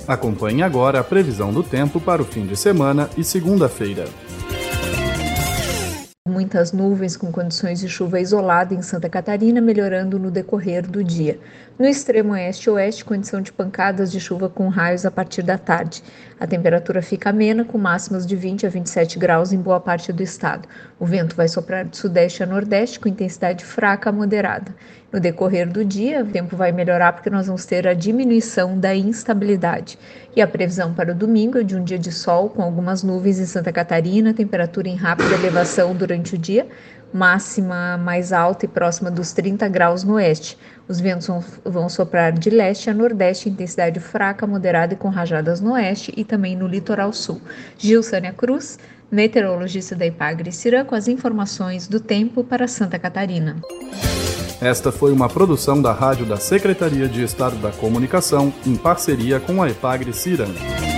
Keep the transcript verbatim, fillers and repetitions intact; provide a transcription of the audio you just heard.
Acompanhe agora a previsão do tempo para o fim de semana e segunda-feira. Muitas nuvens com condições de chuva isolada em Santa Catarina, melhorando no decorrer do dia. No extremo oeste e oeste, condição de pancadas de chuva com raios a partir da tarde. A temperatura fica amena, com máximas de vinte a vinte e sete graus em boa parte do estado. O vento vai soprar de sudeste a nordeste, com intensidade fraca a moderada. No decorrer do dia, o tempo vai melhorar porque nós vamos ter a diminuição da instabilidade. E a previsão para o domingo é de um dia de sol com algumas nuvens em Santa Catarina, temperatura em rápida elevação durante o dia, máxima mais alta e próxima dos trinta graus no oeste. Os ventos vão, vão soprar de leste a nordeste, intensidade fraca, moderada e com rajadas no oeste e também no litoral sul. Gilsânia Cruz, meteorologista da Ipagre-Cirã, com as informações do tempo para Santa Catarina. Esta foi uma produção da Rádio da Secretaria de Estado da Comunicação, em parceria com a Ipagre-Cirã.